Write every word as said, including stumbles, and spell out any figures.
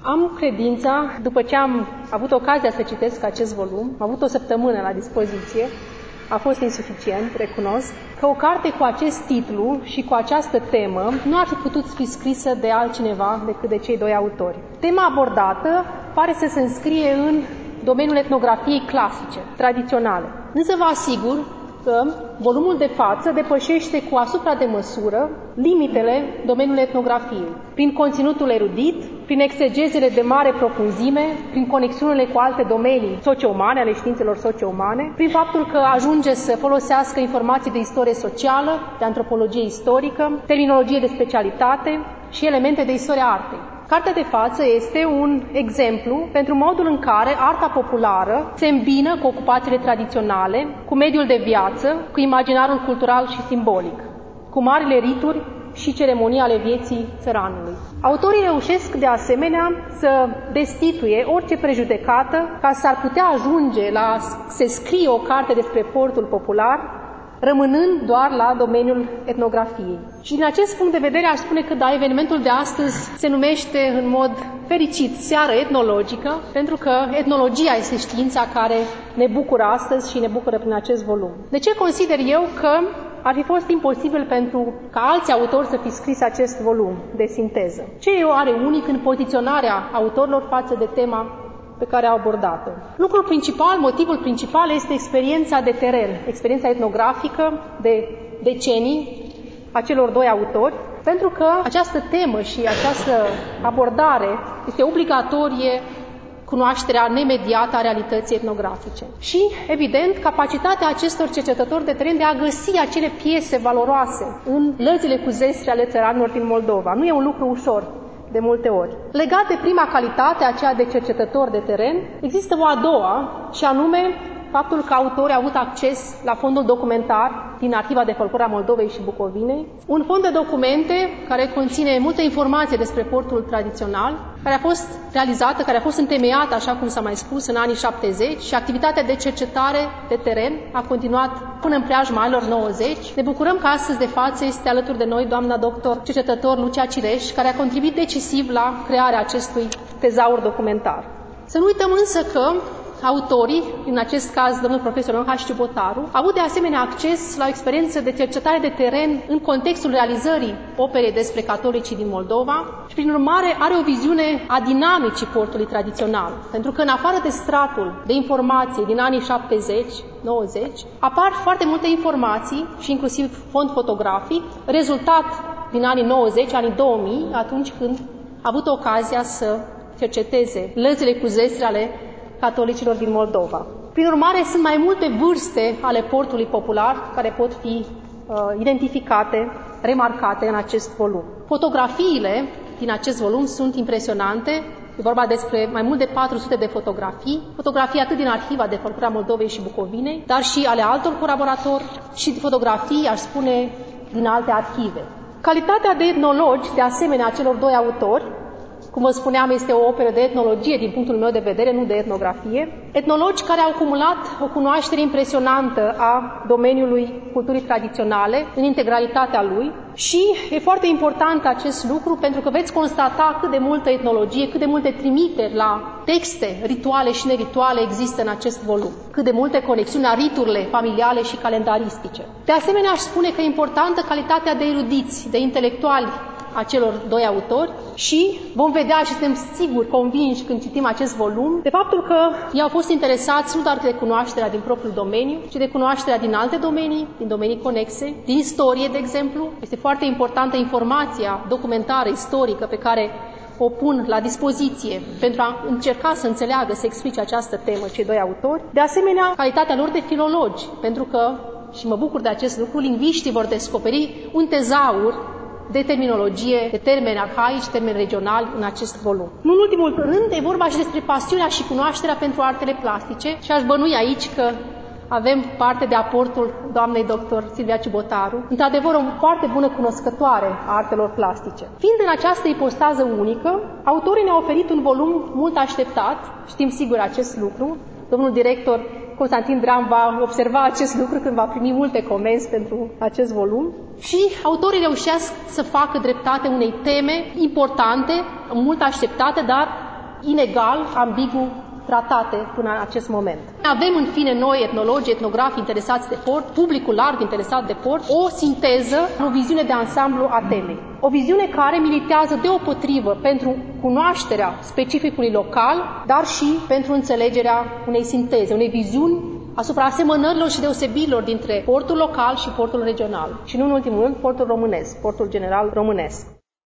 Am credința, după ce am avut ocazia să citesc acest volum, am avut o săptămână la dispoziție, a fost insuficient, recunosc, că o carte cu acest titlu și cu această temă nu ar fi putut fi scrisă de altcineva decât de cei doi autori. Tema abordată pare să se înscrie în domeniul etnografiei clasice, tradiționale. Însă vă asigur că volumul de față depășește cu asupra de măsură limitele domeniului etnografiei, prin conținutul erudit, prin exegezele de mare profunzime, prin conexiunile cu alte domenii socio-umane, ale științelor socio-umane, prin faptul că ajunge să folosească informații de istorie socială, de antropologie istorică, terminologie de specialitate și elemente de istoria artei. Cartea de față este un exemplu pentru modul în care arta populară se îmbină cu ocupațiile tradiționale, cu mediul de viață, cu imaginarul cultural și simbolic, cu marile rituri și ceremonii ale vieții țăranului. Autorii reușesc de asemenea să destituie orice prejudecată ca s-ar putea ajunge la se scrie o carte despre portul popular, rămânând doar la domeniul etnografiei. Și din acest punct de vedere aș spune că da, evenimentul de astăzi se numește în mod fericit Seară etnologică, pentru că etnologia este știința care ne bucură astăzi și ne bucură prin acest volum. De ce consider eu că ar fi fost imposibil pentru ca alți autori să fi scris acest volum de sinteză? Ce eu are unic în poziționarea autorilor față de tema pe care au abordat-o? Lucrul principal, motivul principal este experiența de teren, experiența etnografică de decenii a celor doi autori, pentru că această temă și această abordare este obligatorie cunoașterea nemediată a realității etnografice. Și, evident, capacitatea acestor cercetători de teren de a găsi acele piese valoroase în lăzile cu zestre ale țăranilor din Moldova. Nu e un lucru ușor de multe ori. Legat de prima calitate, aceea de cercetător de teren, există o a doua, și anume faptul că autorii au avut acces la fondul documentar din Arhiva de Folclor a Moldovei și Bucovinei, un fond de documente care conține multe informații despre portul tradițional, care a fost realizată, care a fost întemeiată, așa cum s-a mai spus, în anii șaptezeci, și activitatea de cercetare de teren a continuat până în preajma anilor nouăzeci. Ne bucurăm că astăzi de față este alături de noi doamna doctor cercetător Lucia Cireș, care a contribuit decisiv la crearea acestui tezaur documentar. Să nu uităm însă că autorii, în acest caz domnul profesor Ioan H. Ciubotaru, au avut de asemenea acces la o experiență de cercetare de teren în contextul realizării operei despre catolicii din Moldova și, prin urmare, are o viziune a dinamicii portului tradițional. Pentru că, în afară de stratul de informații din anii șaptezeci nouăzeci, apar foarte multe informații și inclusiv fond fotografic, rezultat din anii nouăzeci, anii două mii, atunci când a avut ocazia să cerceteze lăzile cu zestre ale catolicilor din Moldova. Prin urmare, sunt mai multe vârste ale portului popular care pot fi uh, identificate, remarcate în acest volum. Fotografiile din acest volum sunt impresionante. E vorba despre mai mult de patru sute de fotografii, fotografii atât din Arhiva de Folclor a Moldovei și Bucovinei, dar și ale altor colaboratori și fotografii, aș spune, din alte arhive. Calitatea de etnologi, de asemenea, a celor doi autori, cum vă spuneam, este o operă de etnologie din punctul meu de vedere, nu de etnografie. Etnologi care au acumulat o cunoaștere impresionantă a domeniului culturii tradiționale în integralitatea lui și e foarte important acest lucru pentru că veți constata cât de multă etnologie, cât de multe trimiteri la texte rituale și nerituale există în acest volum, cât de multe conexiuni la riturile familiale și calendaristice. De asemenea, aș spune că e importantă calitatea de erudiți, de intelectuali a celor doi autori și vom vedea și suntem siguri, convinși când citim acest volum, de faptul că ei au fost interesați nu doar de cunoașterea din propriul domeniu, ci de cunoașterea din alte domenii, din domenii conexe, din istorie, de exemplu. Este foarte importantă informația documentară, istorică, pe care o pun la dispoziție pentru a încerca să înțeleagă, să explice această temă cei doi autori. De asemenea, calitatea lor de filologi, pentru că, și mă bucur de acest lucru, lingviștii vor descoperi un tezaur de terminologie, de termeni arhaici, termeni regionali în acest volum. Nu în ultimul rând, e vorba și despre pasiunea și cunoașterea pentru artele plastice și aș bănui aici că avem parte de aportul doamnei doctor Silvia Ciubotaru, într-adevăr o foarte bună cunoscătoare a artelor plastice. Fiind în această ipostază unică, autorii ne-au oferit un volum mult așteptat, știm sigur acest lucru, domnul director Constantin Dram va observa acest lucru când va primi multe comenzi pentru acest volum și autorii reușesc să facă dreptate unei teme importante, mult așteptate, dar inegal, ambigu tratate până în acest moment. Avem în fine noi, etnologi, etnografi interesați de port, publicul larg interesat de port, o sinteză, o viziune de ansamblu a temei. O viziune care militează deopotrivă pentru cunoașterea specificului local, dar și pentru înțelegerea unei sinteze, unei viziuni asupra asemănărilor și deosebirilor dintre portul local și portul regional. Și nu în ultimul rând, portul românesc, portul general românesc.